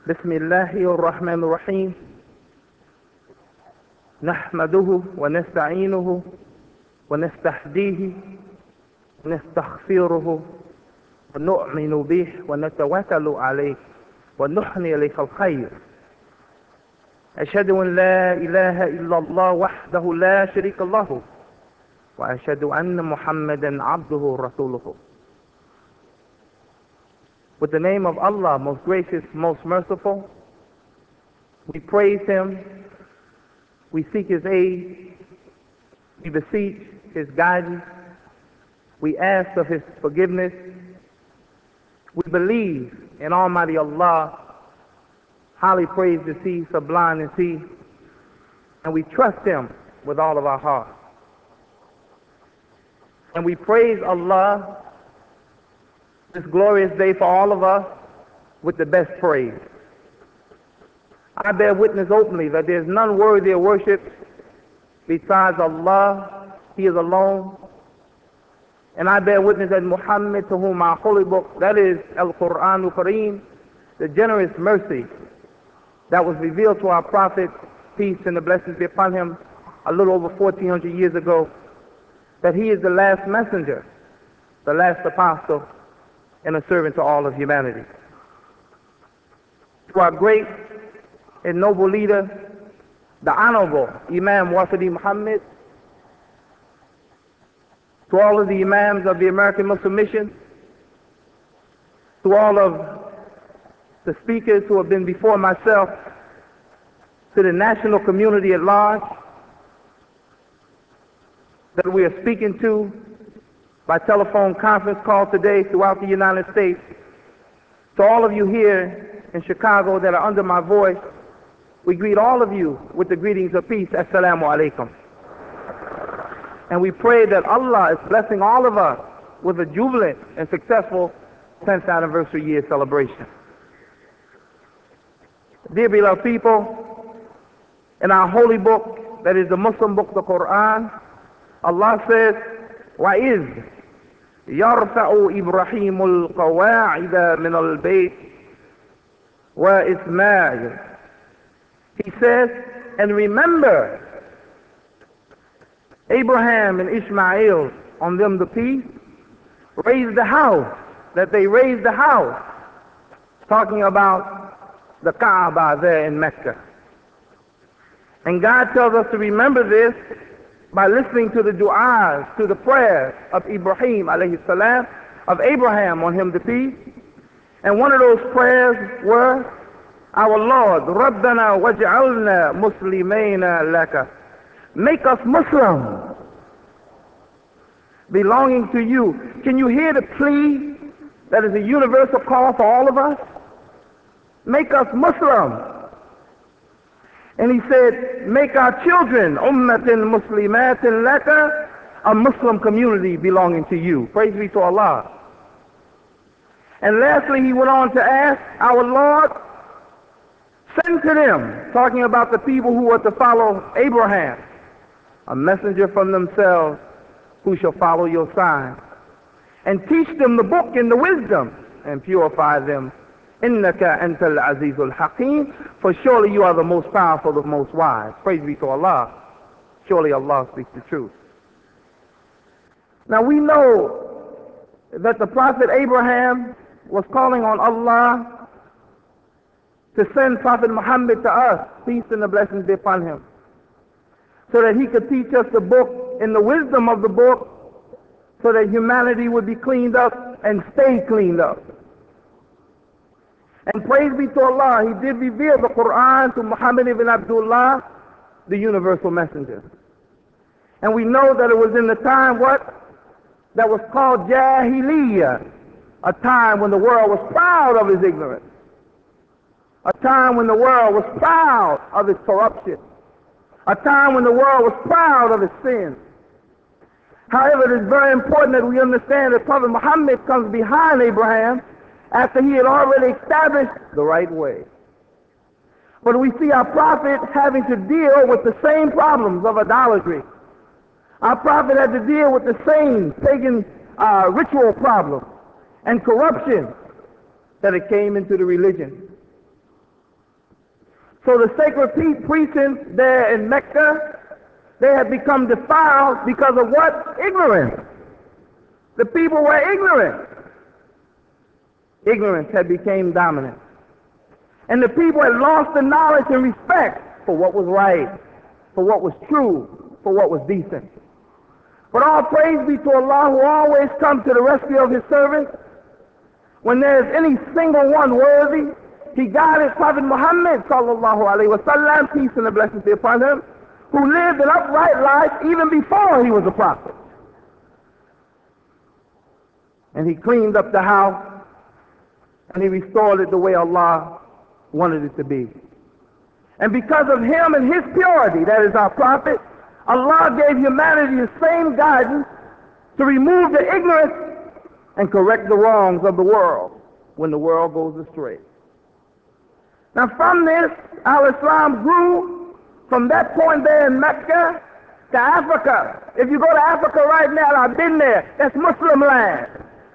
بسم الله الرحمن الرحيم نحمده ونستعينه ونستهديه ونستغفره ونؤمن به ونتوكل عليه ونحني إليه الخير. أشهد أن لا إله إلا الله وحده لا شريك له وأشهد أن محمدا عبده ورسوله. With the name of Allah, most gracious, most merciful, we praise Him, we seek His aid, we beseech His guidance, we ask of His forgiveness, we believe in Almighty Allah, highly praised to see, sublime to see, and we trust Him with all of our heart. And we praise Allah this glorious day for all of us with the best praise. I bear witness openly that there is none worthy of worship besides Allah. He is alone. And I bear witness that Muhammad, to whom our holy book, that is Al-Quran Al-Kareem, the generous mercy that was revealed to our Prophet, peace and the blessings be upon him, a little over 1400 years ago, that he is the last messenger, the last apostle, and a servant to all of humanity. To our great and noble leader, the Honorable Imam Wafidi Muhammad, to all of the Imams of the American Muslim Mission, to all of the speakers who have been before myself, to the national community at large that we are speaking to by telephone conference call today throughout the United States, to all of you here in Chicago that are under my voice, we greet all of you with the greetings of peace. Assalamu alaikum. And we pray that Allah is blessing all of us with a jubilant and successful 10th anniversary year celebration. Dear beloved people, in our holy book, that is the Muslim book, the Quran, Allah says, وَإِذْ يَرْفَعُ إِبْرَاهِيمُ الْقَوَاعِدَ مِنَ الْبَيْتِ وَإِسْمَاعِيلُ. He says, and remember Abraham and Ishmael, on them the peace, raised the house, that they raised the house, talking about the Kaaba there in Mecca. And God tells us to remember this by listening to the du'as, to the prayers of Ibrahim alayhi salam, of Abraham, on him the peace. And one of those prayers were, our Lord, Rabbana waj'alna muslimayna laka, make us Muslim, belonging to you. Can you hear the plea that is a universal call for all of us? Make us Muslim. And he said, make our children ummatin muslimatin laka, a Muslim community belonging to you. Praise be to Allah. And lastly, he went on to ask, our Lord, send to them, talking about the people who were to follow Abraham, a messenger from themselves who shall follow your signs, and teach them the book and the wisdom, and purify them. Innaka antal azizul hakim, for surely you are the most powerful, the most wise. Praise be to Allah. Surely Allah speaks the truth. Now we know that the Prophet Abraham was calling on Allah to send Prophet Muhammad to us, peace and the blessings be upon him, so that he could teach us the book and the wisdom of the book, so that humanity would be cleaned up and stay cleaned up. And praise be to Allah, he did reveal the Quran to Muhammad ibn Abdullah, the universal messenger. And we know that it was in the time that was called Jahiliyyah, a time when the world was proud of its ignorance, a time when the world was proud of its corruption, a time when the world was proud of its sin. However, it is very important that we understand that Prophet Muhammad comes behind Abraham after he had already established the right way. But we see our prophet having to deal with the same problems of idolatry. Our prophet had to deal with the same pagan ritual problems and corruption that it came into the religion. So the sacred precincts there in Mecca, they had become defiled because of what? Ignorance. The people were ignorant. Ignorance had become dominant. And the people had lost the knowledge and respect for what was right, for what was true, for what was decent. But all praise be to Allah, who always comes to the rescue of his servants. When there is any single one worthy, he guided Prophet Muhammad sallallahu alaihi wasallam, peace and the blessings be upon him, who lived an upright life even before he was a prophet. And he cleaned up the house and he restored it the way Allah wanted it to be. And because of him and his purity, that is our prophet, Allah gave humanity the same guidance to remove the ignorance and correct the wrongs of the world when the world goes astray. Now from this, Al-Islam grew from that point there in Mecca to Africa. If you go to Africa right now, I've been there, that's Muslim land.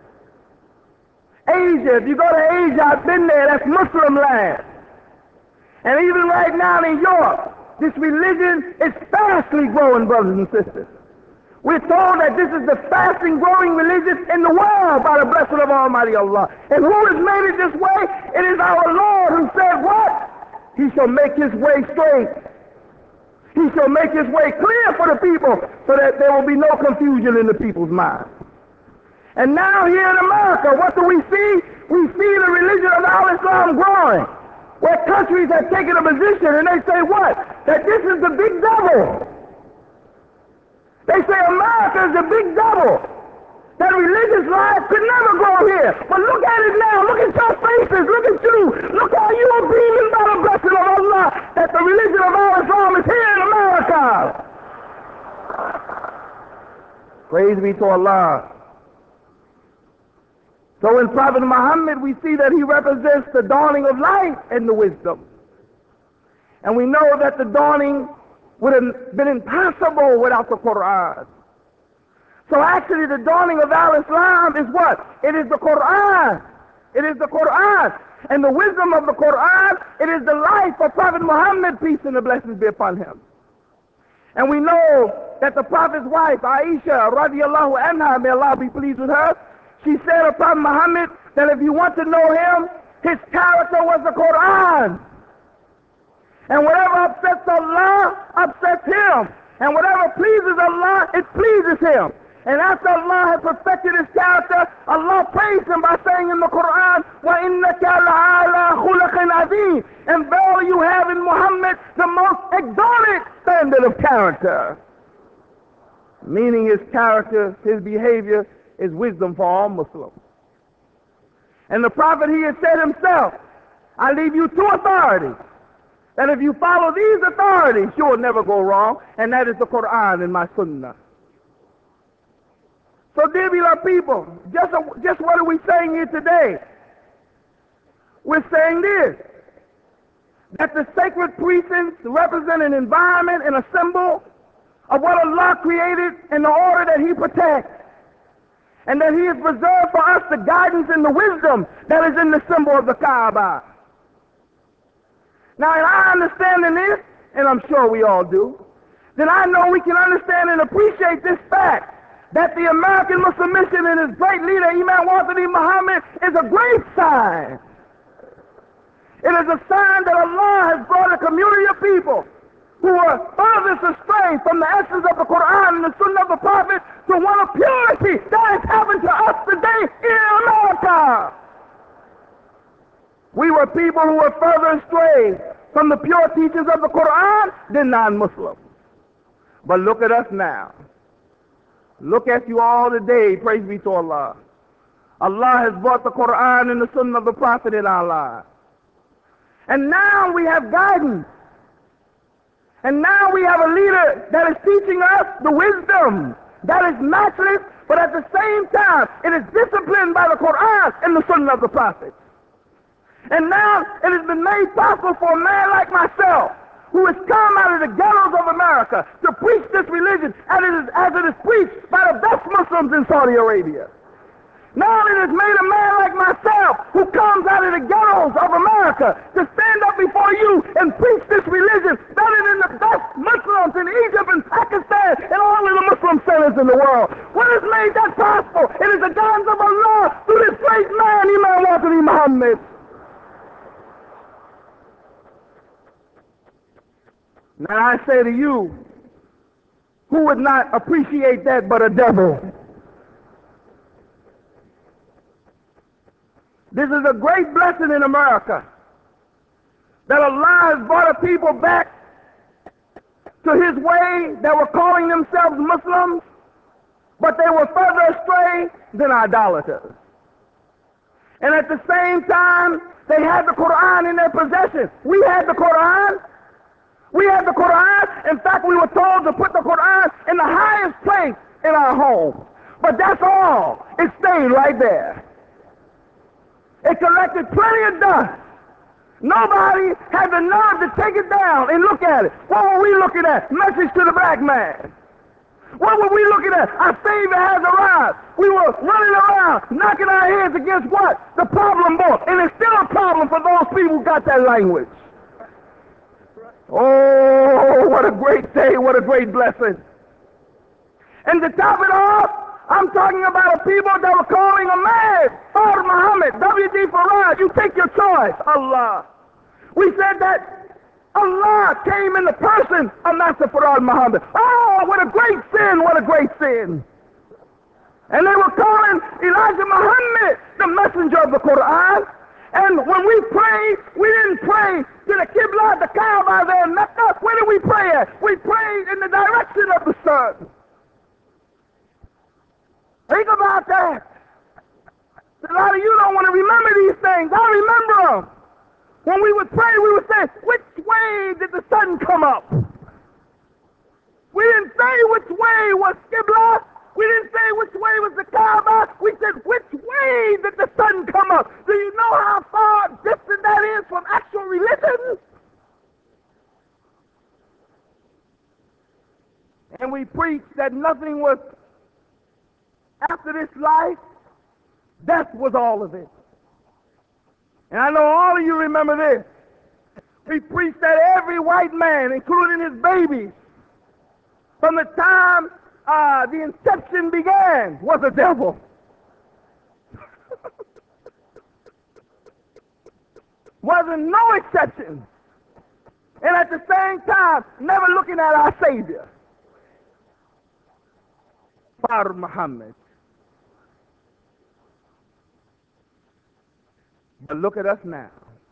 Asia, if you go to Asia, I've been there, that's Muslim land. And even right now in Europe, this religion is fastly growing, brothers and sisters. We're told that this is the fastest growing religion in the world by the blessing of Almighty Allah. And who has made it this way? It is our Lord who said what? He shall make his way straight. He shall make his way clear for the people so that there will be no confusion in the people's minds. And now here in America, what do we see? We see the religion of Al-Islam growing, where countries have taken a position and they say what? That this is the big devil. They say America is the big devil. That religious life could never grow here. But look at it now. Look at your faces. Look at you. Look how you are beaming by the blessing of Allah that the religion of Al-Islam is here in America. Praise be to Allah. So in Prophet Muhammad, we see that he represents the dawning of light and the wisdom. And we know that the dawning would have been impossible without the Quran. So actually the dawning of Al-Islam is what? It is the Quran. It is the Quran. And the wisdom of the Quran, it is the life of Prophet Muhammad, peace and the blessings be upon him. And we know that the Prophet's wife, Aisha, radiallahu anha, may Allah be pleased with her, she said of Prophet Muhammad that if you want to know him, his character was the Quran. And whatever upsets Allah, upsets him. And whatever pleases Allah, it pleases him. And after Allah had perfected his character, Allah praised him by saying in the Quran, وَإِنَّكَ لَعَلَى خُلَقٍ عَظِيمٍ. And verily you have in Muhammad the most exalted standard of character. Meaning his character, his behavior, is wisdom for all Muslims. And the Prophet, he has said himself, I leave you two authorities, that if you follow these authorities, you will never go wrong, and that is the Quran and my Sunnah. So dear beloved people, just what are we saying here today? We're saying this, that the sacred precincts represent an environment and a symbol of what Allah created and the order that he protects. And that he has preserved for us the guidance and the wisdom that is in the symbol of the Kaaba. Now, in our understanding this, and I'm sure we all do, then I know we can understand and appreciate this fact that the American Muslim mission and its great leader, Imam Waziri Muhammad, is a great sign. It is a sign that Allah has brought a community of people who are furthest astray from the essence of the Quran and the Sunnah of the Prophet to one of purity. That has happened to us today in America. We were people who were further astray from the pure teachings of the Quran than non-Muslims. But look at us now. Look at you all today, praise be to Allah. Allah has brought the Quran and the Sunnah of the Prophet in our lives. And now we have guidance. And now we have a leader that is teaching us the wisdom that is matchless, but at the same time, it is disciplined by the Quran and the Sunnah of the Prophet. And now it has been made possible for a man like myself, who has come out of the ghettos of America, to preach this religion as it is preached by the best Muslims in Saudi Arabia. Now it has made a man like myself, who comes out of the ghettos of America, to stand up before you and preach the world. What has made that possible? It is the guidance of Allah through this great man, Imam Waziri Muhammad. Now I say to you, who would not appreciate that but a devil? This is a great blessing in America, that Allah has brought a people back to his way that were calling themselves Muslims, but they were further astray than idolaters. And at the same time, they had the Quran in their possession. We had the Quran. We had the Quran. In fact, we were told to put the Quran in the highest place in our home. But that's all. It stayed right there. It collected plenty of dust. Nobody had the nerve to take it down and look at it. What were we looking at? Message to the black man. What were we looking at? Our Savior has arrived. We were running around, knocking our heads against what? The problem book. And it's still a problem for those people who got that language. Oh, what a great day, what a great blessing. And to top it off, I'm talking about a people that were calling a man, Fard Muhammad, W.D. Farad, you take your choice, Allah. We said that Allah came in the person of Master Fard Muhammad. Oh, what a great sin, what a great sin. And they were calling Elijah Muhammad the messenger of the Quran. And when we prayed, we didn't pray to the Qibla, the Kaaba there in Mecca. Where did we pray at? We prayed in the direction of the sun. Think about that. A lot of you don't want to remember these things. I remember them. When we would pray, we would say, which way did the sun come up? We didn't say which way was Qibla. We didn't say which way was the Kaaba. We said, which way did the sun come up? Do you know how far distant that is from actual religion? And we preached that nothing was after this life. Death was all of it. And I know all of you remember this. We preached that every white man, including his babies, from the time the inception began, was a devil. Wasn't no exception. And at the same time, never looking at our Savior, Fard Muhammad. But look at us now.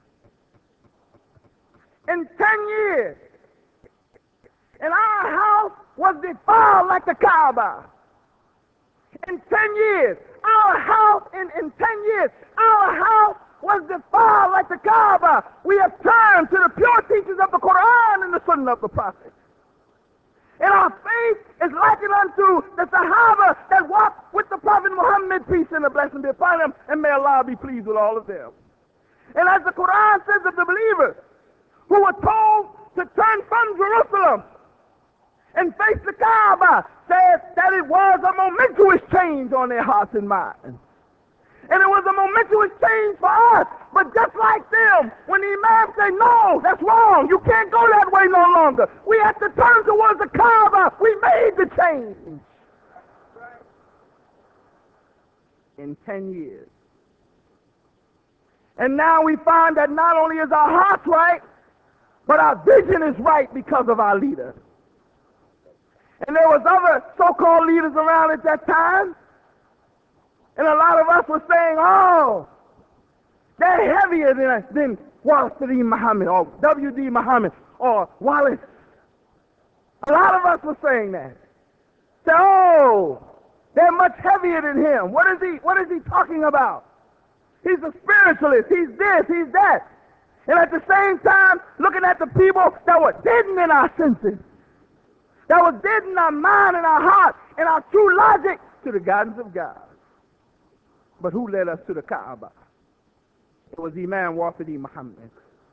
In 10 years, and our house was defiled like the Kaaba. In 10 years, our house, in 10 years, our house was defiled like the Kaaba. We have turned to the pure teachings of the Quran and the Sunnah of the Prophet. And our faith is likened unto the Sahaba that walked with the Prophet Muhammad, peace and a blessing be upon him, and may Allah be pleased with all of them. And as the Quran says of the believers who were told to turn from Jerusalem and face the Kaaba, says that it was a momentous change on their hearts and minds. And it was a momentous change for us. But just like them, when the Imam said, no, that's wrong, you can't go that way no longer, we have to turn towards the Kaaba. We made the change. In 10 years. And now we find that not only is our hearts right, but our vision is right because of our leader. And there was other so-called leaders around at that time. And a lot of us were saying, oh, they're heavier than Waziri Muhammad or W.D. Muhammad or Wallace. A lot of us were saying that. Say, oh, they're much heavier than him. What is he talking about? He's a spiritualist. He's this, he's that. And at the same time, looking at the people that were dead in our senses, that were dead in our mind and our heart and our true logic to the guidance of God. But who led us to the Kaaba? It was Imam Waziri Muhammad.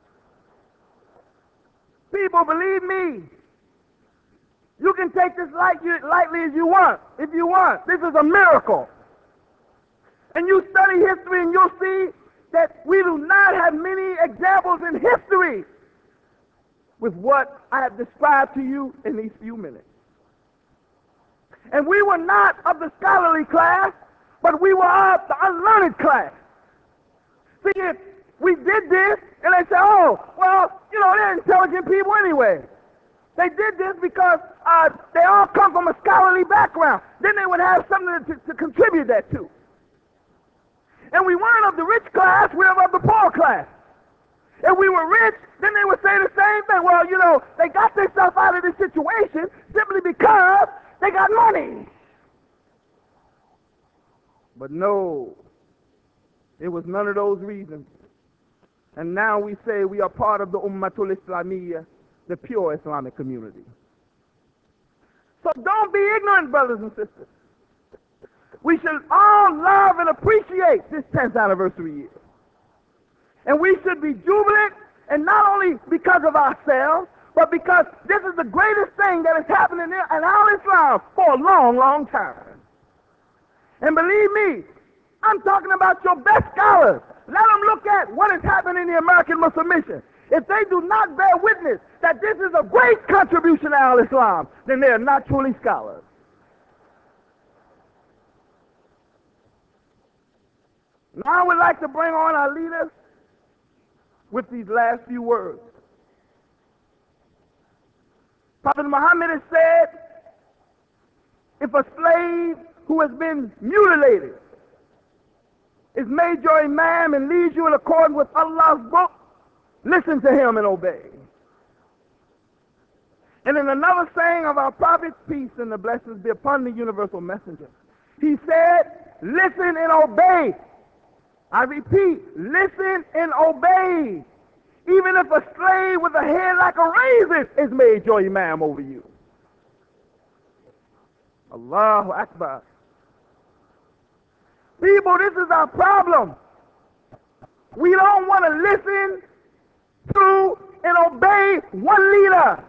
People, believe me, you can take this lightly as you want, if you want. This is a miracle. And you study history and you'll see that we do not have many examples in history with what I have described to you in these few minutes. And we were not of the scholarly class, but we were of the unlearned class. See, if we did this, and they say, oh, well, they're intelligent people anyway. They did this because they all come from a scholarly background. Then they would have something to contribute that to. And we weren't of the rich class, we were of the poor class. If we were rich, then they would say the same thing. Well, they got themselves out of this situation simply because they got money. But no, it was none of those reasons. And now we say we are part of the Ummatul Islamiyya, the pure Islamic community. So don't be ignorant, brothers and sisters. We should all love and appreciate this 10th anniversary year. And we should be jubilant, and not only because of ourselves, but because this is the greatest thing that is happening in our Islam for a long, long time. And believe me, I'm talking about your best scholars. Let them look at what is happening in the American Muslim mission. If they do not bear witness that this is a great contribution to our Islam, then they are not truly scholars. Now I would like to bring on our leaders with these last few words. Prophet Muhammad has said, if a slave who has been mutilated is made your imam and leads you in accordance with Allah's book, listen to him and obey. And in another saying of our prophet's peace and the blessings be upon the universal messenger, he said, listen and obey. I repeat, listen and obey. Even if a slave with a head like a raisin is made your imam over you. Allahu Akbar. People, this is our problem. We don't want to listen to and obey one leader.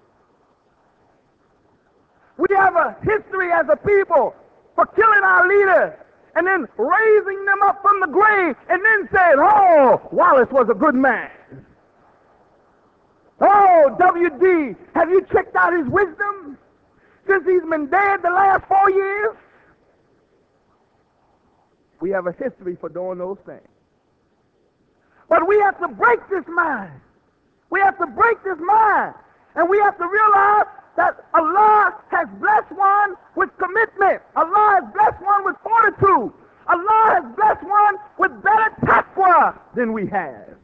We have a history as a people for killing our leaders and then raising them up from the grave and then saying, oh, Wallace was a good man. Oh, W.D., have you checked out his wisdom since he's been dead the last 4 years? We have a history for doing those things. But we have to break this mind. We have to break this mind. And we have to realize that Allah has blessed one with commitment. Allah has blessed one with fortitude. Allah has blessed one with better taqwa than we have.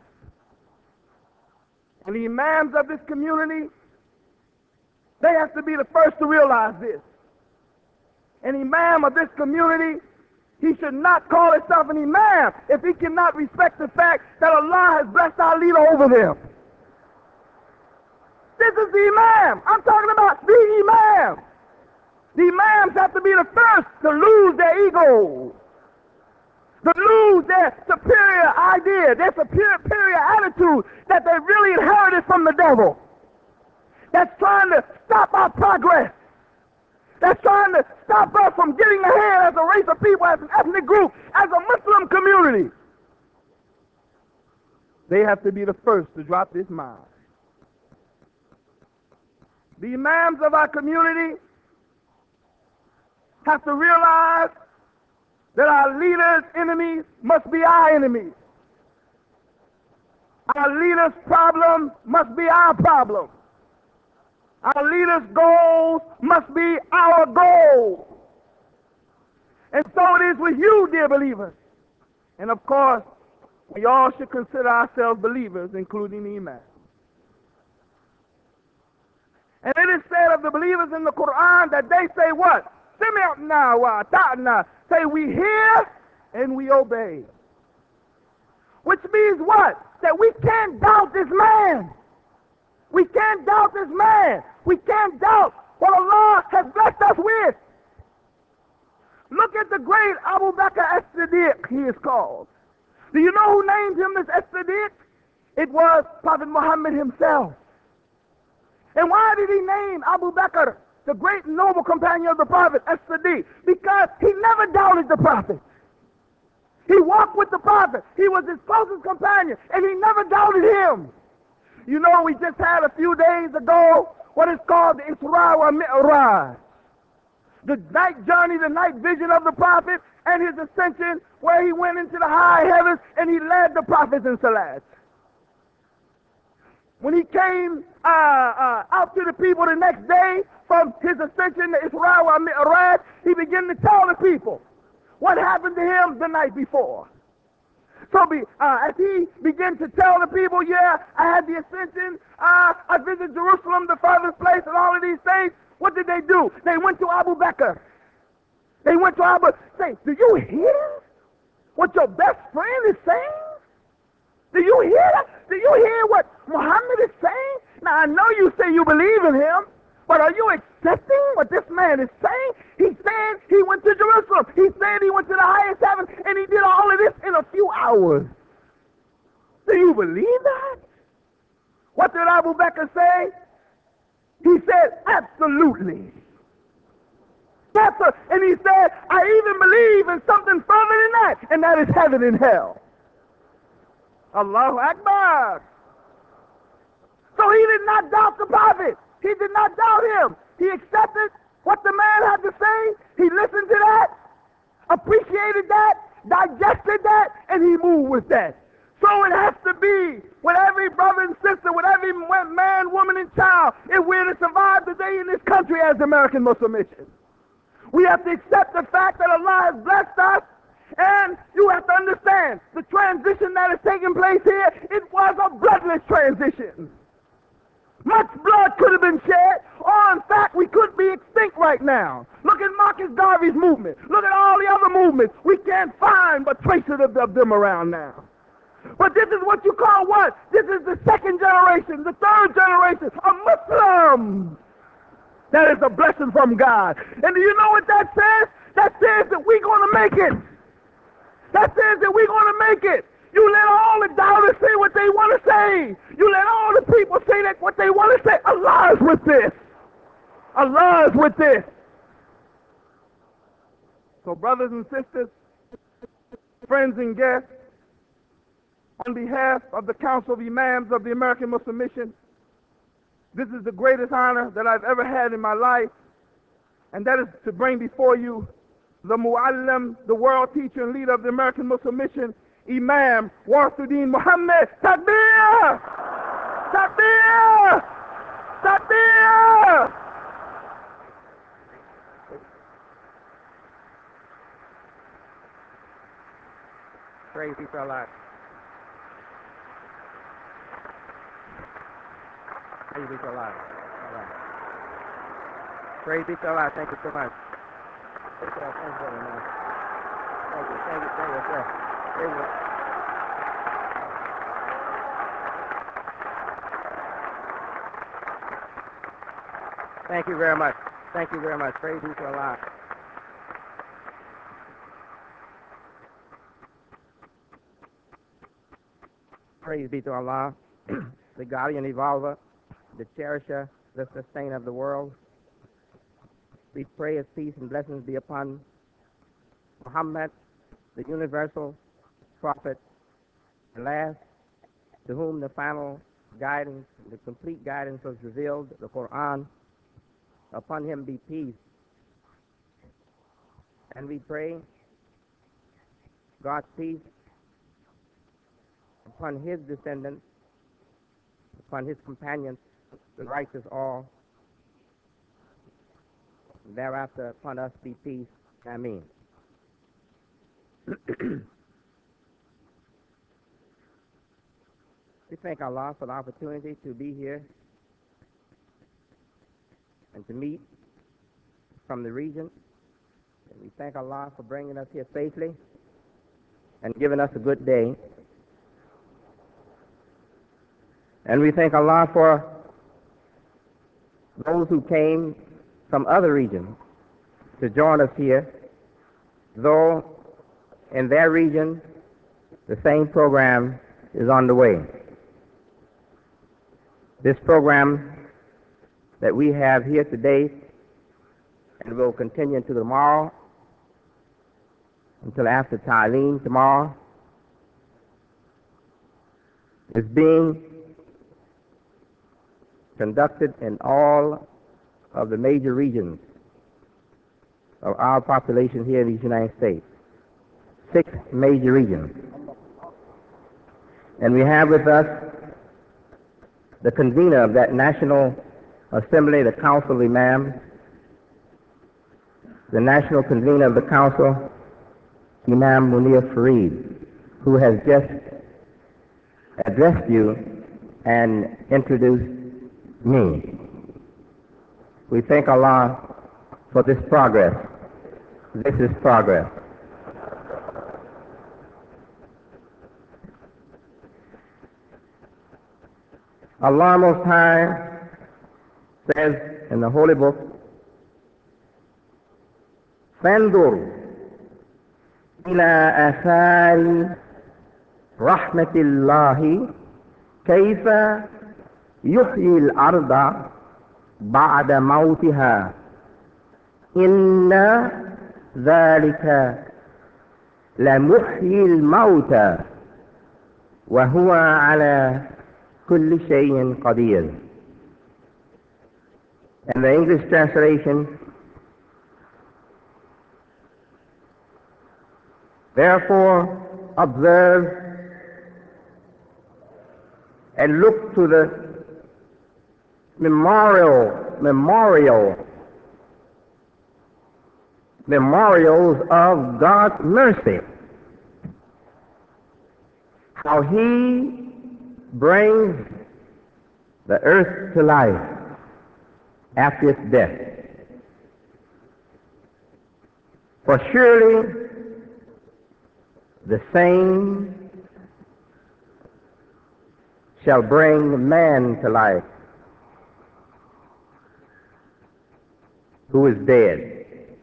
And the imams of this community, they have to be the first to realize this. An imam of this community, he should not call himself an imam if he cannot respect the fact that Allah has blessed our leader over them. This is the imam. I'm talking about the imam. The imams have to be the first to lose their ego, to lose their superior idea, their superior attitude that they really inherited from the devil. That's trying to stop our progress. That's trying to stop us from getting ahead as a race of people, as an ethnic group, as a Muslim community. They have to be the first to drop this mind. The imams of our community have to realize that our leaders' enemies must be our enemies. Our leaders' problem must be our problem. Our leaders' goals must be our goals. And so it is with you, dear believers. And of course, we all should consider ourselves believers, including the imam. And it is said of the believers in the Quran that they say what? Sami'na wa ata'na. Say we hear and we obey. Which means what? That we can't doubt this man. We can't doubt this man. We can't doubt what Allah has blessed us with. Look at the great Abu Bakr as-Siddiq, he is called. Do you know who named him this as-Siddiq? It was Prophet Muhammad himself. And why did he name Abu Bakr, the great noble companion of the Prophet, as-Siddiq? Because he never doubted the Prophet. He walked with the Prophet. He was his closest companion, and he never doubted him. You know, we just had a few days ago what is called the Isra wa Mi'raj. The night journey, the night vision of the prophet, and his ascension, where he went into the high heavens and he led the prophets in salat. When he came out to the people the next day from his ascension to Isra wa Mi'raj, he began to tell the people what happened to him the night before. So as he began to tell the people, yeah, I had the ascension, I visited Jerusalem, the furthest place, and all of these things, what did they do? They went to Abu Bakr. They went to Abu Bakr, say, do you hear what your best friend is saying? Do you hear that? Do you hear what Muhammad is saying? Now, I know you say you believe in him, but are you accepting what this man is saying? He said he went to Jerusalem. He said he went to the highest heaven, and he did all of this in a few hours. Do you believe that? What did Abu Bakr say? He said, absolutely. And he said, I even believe in something further than that, and that is heaven and hell. Allahu Akbar. So he did not doubt the prophet. He did not doubt him. He accepted what the man had to say. He listened to that, appreciated that, digested that, and he moved with that. So it has to be with every brother and sister, with every man, woman, and child, if we're to survive today in this country as the American Muslim Mission. We have to accept the fact that Allah has blessed us, and you have to understand the transition that is taking place here, it was a bloodless transition. Much blood could have been shed, or in fact, we could be extinct right now. Look at Marcus Garvey's movement. Look at all the other movements. We can't find but traces of them around now. But this is what you call what? This is the second generation, the third generation of Muslims. That is a blessing from God. And do you know what that says? That says that we're going to make it. That says that we're going to make it. You let all the doubters say what they want to say. You let all the people say that what they want to say. Allah is with this. Allah is with this. So brothers and sisters, friends and guests, on behalf of the Council of Imams of the American Muslim Mission, this is the greatest honor that I've ever had in my life, and that is to bring before you the Muallim, the world teacher and leader of the American Muslim Mission, Imam Warithuddin Muhammad. Takbir! Takbir! Takbir! Praise be to Allah. Praise be to Allah. Praise be to Allah. Thank you so much. Thank you, man. Thank you, sir. Thank you. Thank you very much. Thank you very much. Praise be to Allah. Praise be to Allah, the guardian evolver, the cherisher, the sustainer of the world. We pray His peace and blessings be upon Muhammad, the universal prophet, the last, to whom the final guidance, the complete guidance was revealed, the Quran. Upon him be peace. And we pray God's peace upon his descendants, upon his companions, the righteous all. Thereafter upon us be peace. Ameen. We thank Allah for the opportunity to be here and to meet from the region. And we thank Allah for bringing us here safely and giving us a good day. And we thank Allah for those who came from other regions to join us here, though in their region the same program is on the way. This program that we have here today and will continue until tomorrow, until after Ta'aleem tomorrow, is being conducted in all of the major regions of our population here in the United States. 6 major regions. And we have with us the convener of that National Assembly, the Council of Imams, the national convener of the council, Imam Munir Farid, who has just addressed you and introduced me. We thank Allah for this progress. This is progress. Allah Most High says in the Holy Book, فانظر إلى آثار رحمة الله كيف يحيي الأرض بعد موتها إن ذلك لمحيي الموتى وهو على كل شيء قدير. And the English translation, therefore observe and look to the memorials of God's mercy, how He brings the earth to life after its death. For surely the same shall bring man to life who is dead,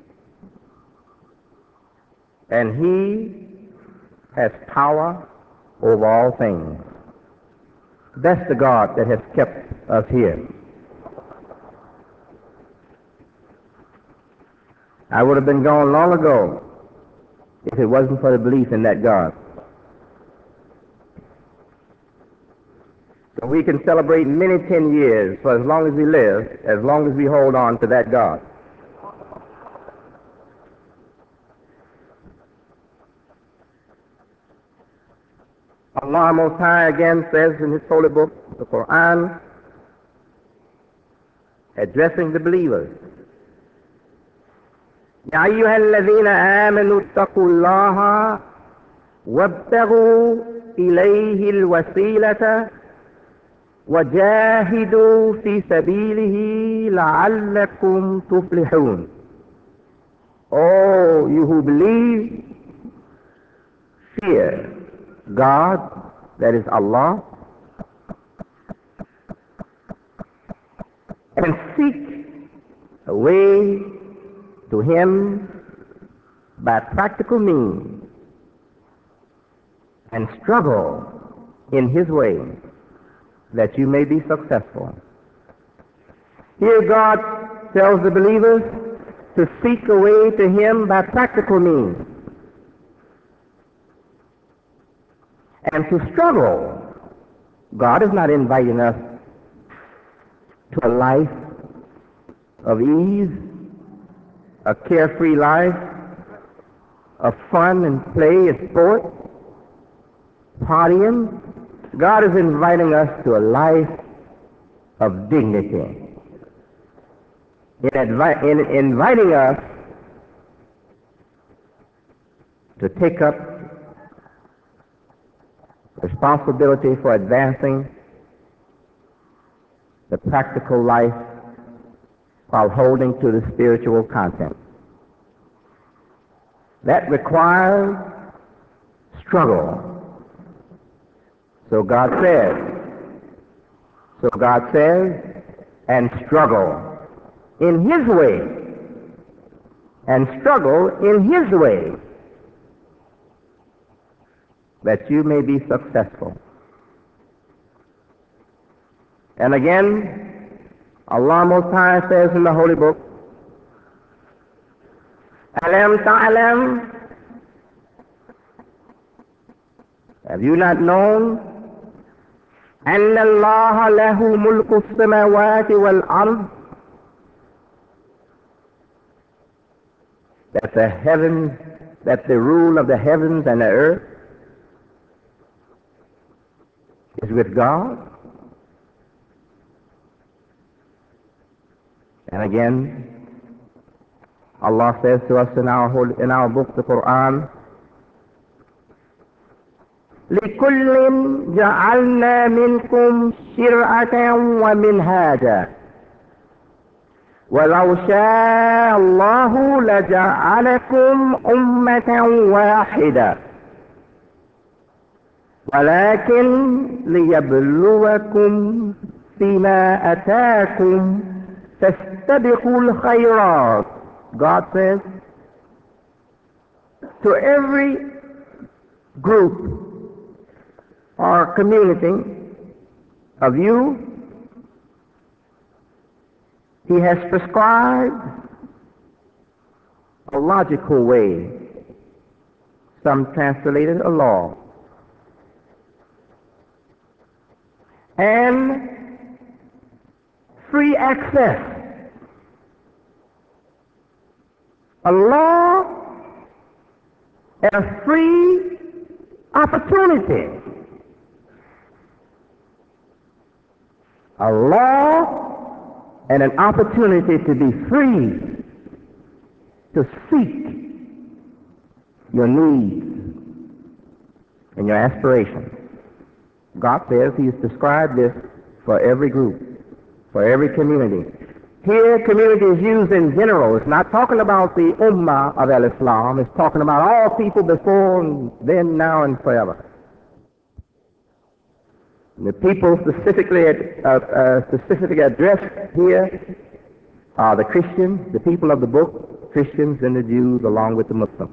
and He has power over all things. That's the God that has kept us here. I would have been gone long ago if it wasn't for the belief in that God. So we can celebrate many 10 years for as long as we live, as long as we hold on to that God. Allah Most High again says in His holy book, the Quran, addressing the believers, يا أيها الذين آمنوا اتقوا الله وابتغوا إليه الوسيلة وجاهدوا في سبيله لعلكم تفلحون. Oh, you who believe, fear God, that is Allah, and seek a way to Him by practical means and struggle in His way that you may be successful. Here God tells the believers to seek a way to Him by practical means and to struggle. God is not inviting us to a life of ease, a carefree life of fun and play and sport, partying. God is inviting us to a life of dignity. In inviting us to take up responsibility for advancing the practical life while holding to the spiritual content. That requires struggle. So God says, and struggle in His way, and struggle in His way, that you may be successful. And again, Allah Most High says in the Holy Book, Alam ta'lam, have you not known, أن الله له ملك السماوات والأرض, that the rule of the heavens and the earth is with God. And again, Allah says to us in our book, the Quran, لِكُلٍّ جَعَلْنَا مِنْكُمْ شِرْعَةً وَمِنْهَاجًا وَلَوْ شَاءَ اللَّهُ لَجَعَلَكُمْ أُمَّةً وَاحِدَةً وَلَكِنْ لِيَبْلُوَكُمْ فِيمَا أَتَاكُمْ فَاسْتَبِقُوا الْخَيْرَاتِ. God says, to every group or community of you, He has prescribed a logical way, some translated a law, and free access. A law and a free opportunity. A law and an opportunity to be free to seek your needs and your aspirations. God says He has prescribed this for every group, for every community. Here, community is used in general. It's not talking about the Ummah of al-Islam. It's talking about all people before and then, now, and forever. The people specifically addressed here are the Christians, the people of the book, Christians and the Jews, along with the Muslims.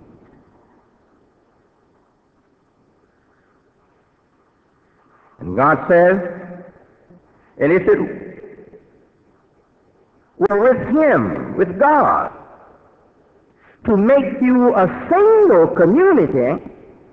And God says, and if it were with Him, with God, to make you a single community,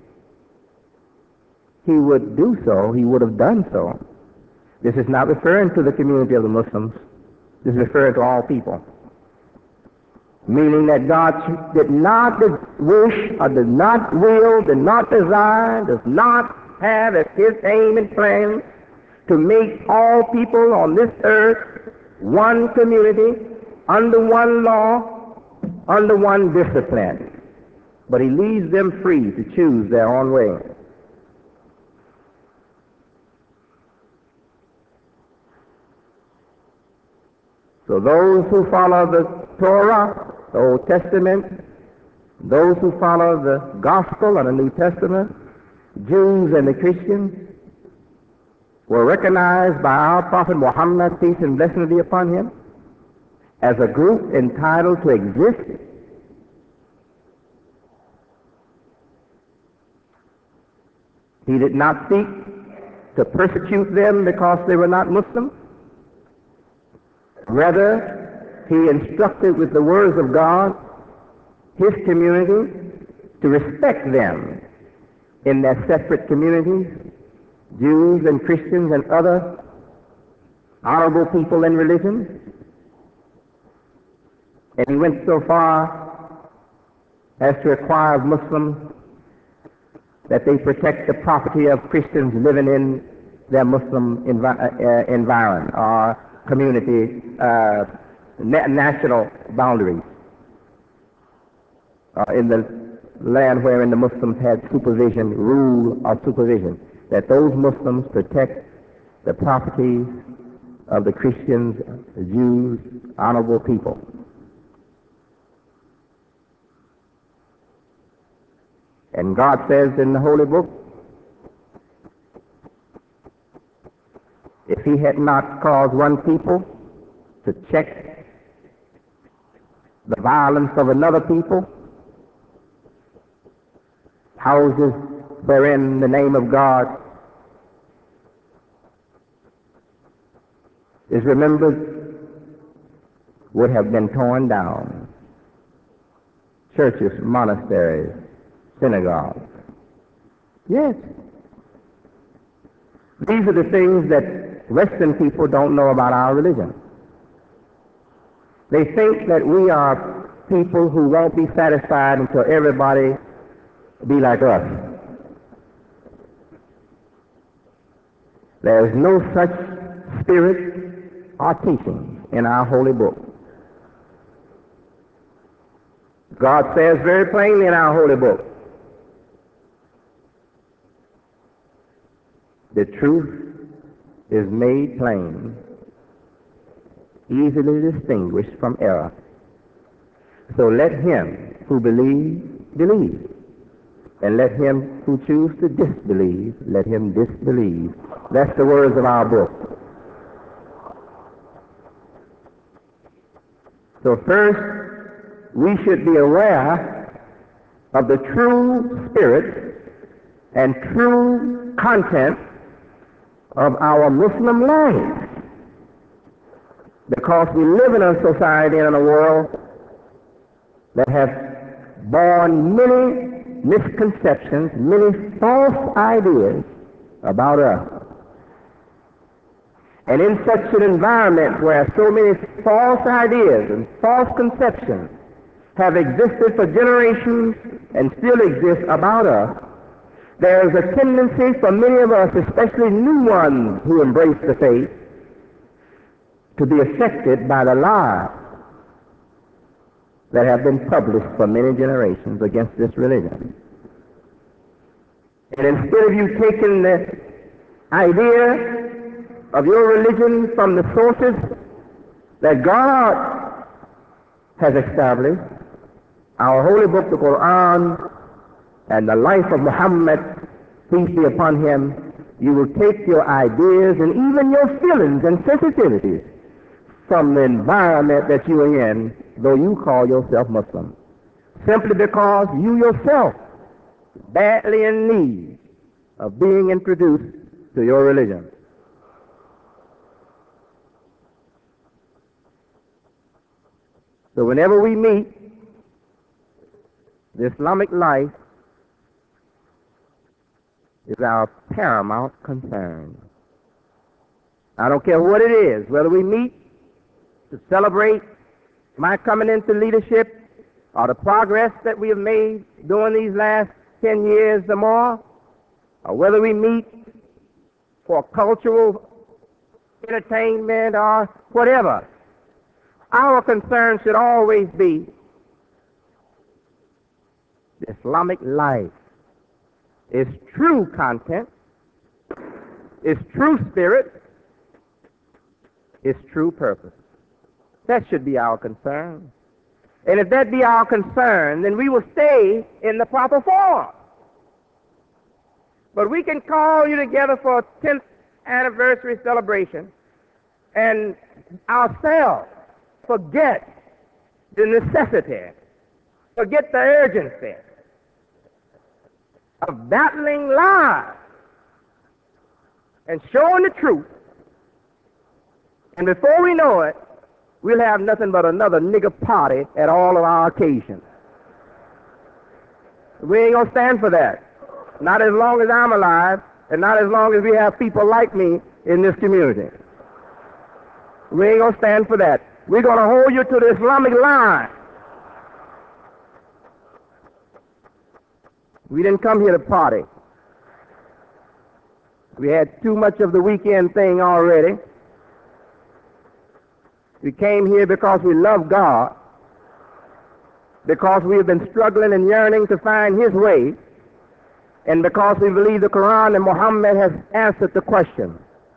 He would do so, He would have done so. This is not referring to the community of the Muslims. This is referring to all people. Meaning that God did not wish, or did not will, did not desire, does not have as His aim and plan to make all people on this earth one community, under one law, under one discipline. But He leaves them free to choose their own way. So those who follow the Torah, the Old Testament, those who follow the Gospel and the New Testament, Jews and the Christians, were recognized by our Prophet Muhammad, peace and blessing be upon him, as a group entitled to exist. He did not seek to persecute them because they were not Muslims. Rather, He instructed with the words of God His community to respect them in their separate communities, Jews and Christians and other honorable people in religion. And He went so far as to require of Muslims that they protect the property of Christians living in their Muslim environment or community, national boundaries, in the land wherein the Muslims had supervision, rule or supervision, that those Muslims protect the properties of the Christians, the Jews, honorable people. And God says in the Holy Book, if He had not caused one people to check the violence of another people, houses wherein the name of God is remembered would have been torn down. Churches, monasteries, synagogues. Yes. These are the things that Western people don't know about our religion. They think that we are people who won't be satisfied until everybody be like us. There is no such spirit or teaching in our holy book. God says very plainly in our holy book, the truth is made plain, easily distinguished from error. So let him who believes, believe. And let him who chooses to disbelieve, let him disbelieve. That's the words of our book. So first, we should be aware of the true spirit and true content of our Muslim life. Because we live in a society and in a world that has borne many misconceptions, many false ideas about us. And in such an environment where so many false ideas and false conceptions have existed for generations and still exist about us, there is a tendency for many of us, especially new ones who embrace the faith, to be affected by the lies that have been published for many generations against this religion. And instead of you taking the idea of your religion from the sources that God has established, our holy book, the Quran, and the life of Muhammad, peace be upon him, you will take your ideas and even your feelings and sensitivities from the environment that you are in, though you call yourself Muslim, simply because you yourself badly in need of being introduced to your religion. So whenever we meet the Islamic life is our paramount concern. I don't care what it is, whether we meet to celebrate my coming into leadership or the progress that we have made during these last 10 years or more, or whether we meet for cultural entertainment or whatever. Our concern should always be the Islamic life, its true content, its true spirit, its true purpose. That should be our concern. And if that be our concern, then we will stay in the proper form. But we can call you together for a 10th anniversary celebration and ourselves forget the necessity, forget the urgency of battling lies and showing the truth. And before we know it, we'll have nothing but another nigger party at all of our occasions. We ain't gonna stand for that. Not as long as I'm alive, and not as long as we have people like me in this community. We ain't gonna stand for that. We're gonna hold you to the Islamic line. We didn't come here to party. We had too much of the weekend thing already. We came here because we love God, because we have been struggling and yearning to find His way, and because we believe the Quran and Muhammad has answered the question.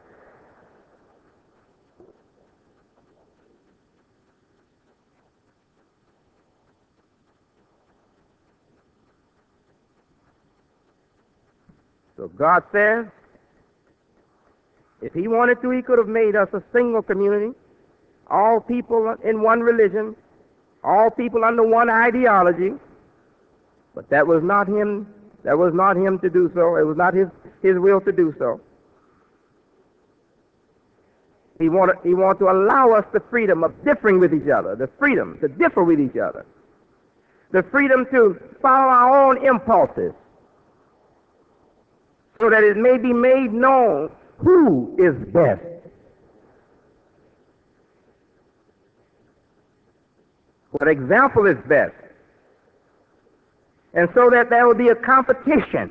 So God says, if He wanted to, He could have made us a single community, all people in one religion, all people under one ideology, but that was not Him. That was not Him to do so. It was not His will to do so. He wanted to allow us the freedom of differing with each other, the freedom to differ with each other, the freedom to follow our own impulses, so that it may be made known who is best. What example is best? And so that there will be a competition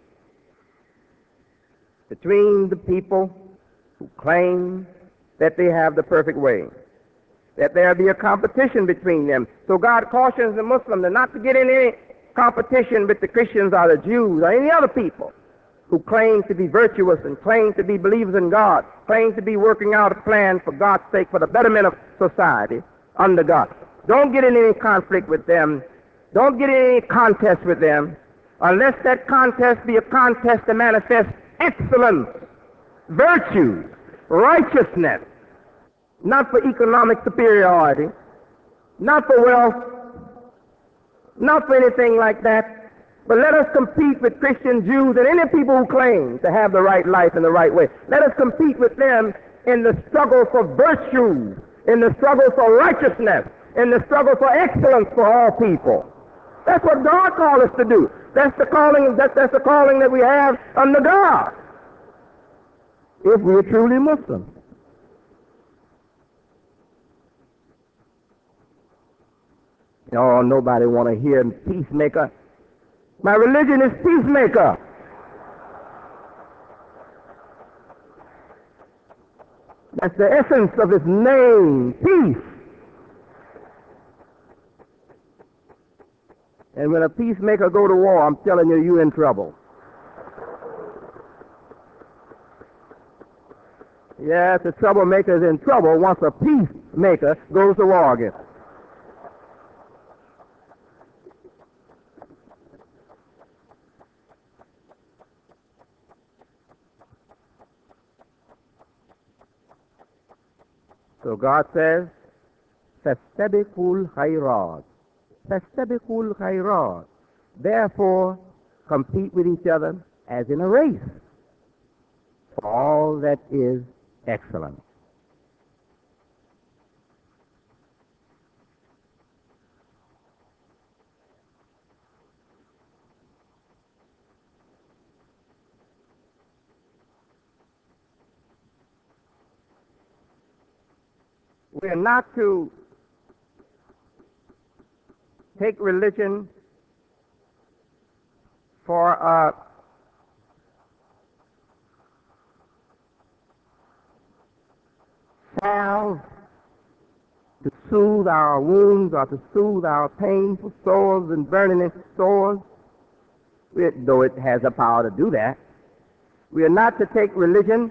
between the people who claim that they have the perfect way, that there be a competition between them. So God cautions the Muslims not to get in any competition with the Christians or the Jews or any other people who claim to be virtuous and claim to be believers in God, claim to be working out a plan for God's sake, for the betterment of society under God. Don't get in any conflict with them. Don't get in any contest with them unless that contest be a contest to manifest excellence, virtue, righteousness, not for economic superiority, not for wealth, not for anything like that, but let us compete with Christian Jews and any people who claim to have the right life in the right way. Let us compete with them in the struggle for virtue, in the struggle for righteousness, in the struggle for excellence for all people. That's what God called us to do. That's the calling. That's the calling that we have under God, if we are truly Muslims. Oh, nobody want to hear peacemaker. My religion is peacemaker. That's the essence of its name, peace. And when a peacemaker go to war, I'm telling you, you're in trouble. Yes, the troublemaker is in trouble once a peacemaker goes to war again. So God says, فَاسْتَبِقُوا الْخَيْرَاتِ. فَاسْتَبِقُوا الْخَيْرَاتِ. Therefore, compete with each other as in a race for all that is excellent. We are not to take religion for a salve to soothe our wounds or to soothe our painful sores and burning sores, though it has the power to do that. We are not to take religion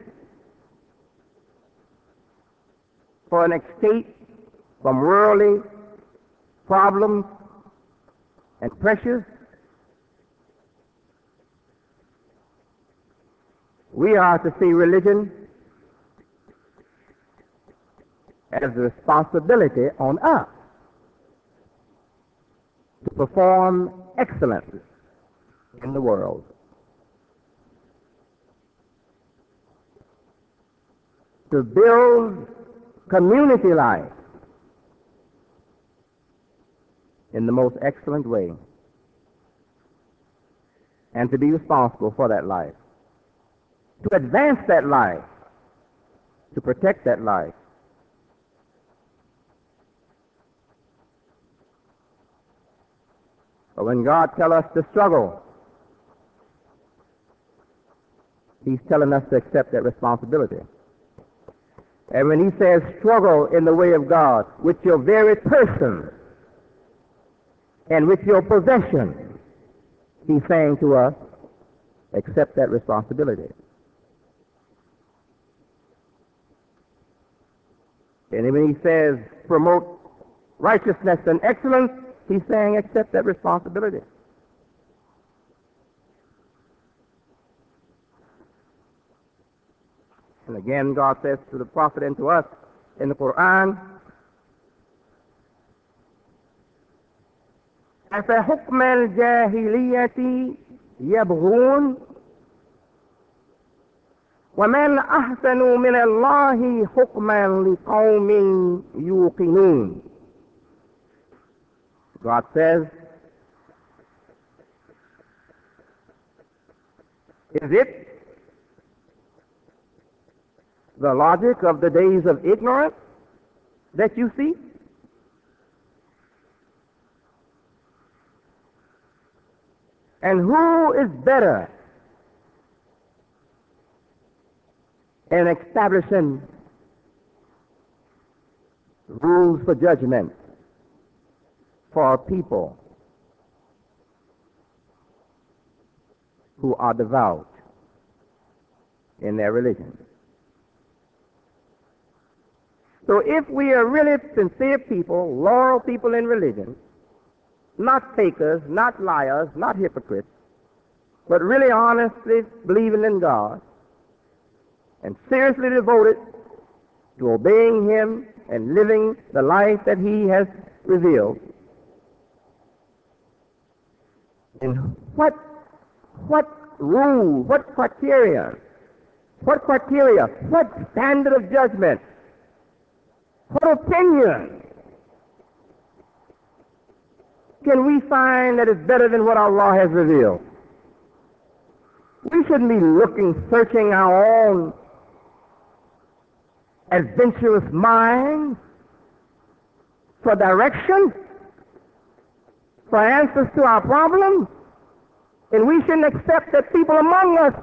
for an escape from worldly problems and pressures. We are to see religion as a responsibility on us to perform excellence in the world. To build community life in the most excellent way, and to be responsible for that life, to advance that life, to protect that life. But when God tells us to struggle, He's telling us to accept that responsibility. And when He says struggle in the way of God with your very person and with your possession, He's saying to us, accept that responsibility. And when He says promote righteousness and excellence, He's saying accept that responsibility. And again, God says to the prophet and to us in the Quran, أَفَحُكْمَ الْجَاهِلِيَّةِ يَبْغُونَ وَمَنْ أَحْسَنُ مِنَ اللَّهِ حُكْمًا لِقَوْمٍ يُوقِنُونَ. God says, is it the logic of the days of ignorance that you see? And who is better in establishing rules for judgment for people who are devout in their religion? So if we are really sincere people, loyal people in religion, not fakers, not liars, not hypocrites, but really honestly believing in God and seriously devoted to obeying Him and living the life that He has revealed, and what rule, what criteria, what standard of judgment, what opinion can we find that is better than what Allah has revealed? We shouldn't be looking, searching our own adventurous minds for direction, for answers to our problems. And we shouldn't accept that people among us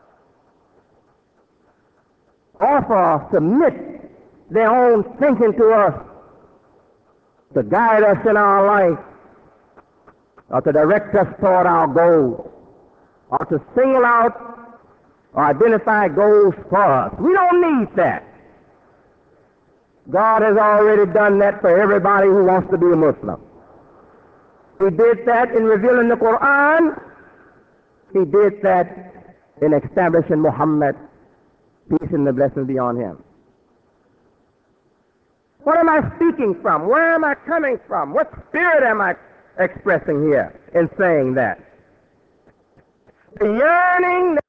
offer or submit their own thinking to us to guide us in our life, or to direct us toward our goals, or to single out or identify goals for us. We don't need that. God has already done that for everybody who wants to be a Muslim. He did that in revealing the Quran. He did that in establishing Muhammad, peace and the blessings be on him. What am I speaking from? Where am I coming from? What spirit am I expressing here in saying that? The yearning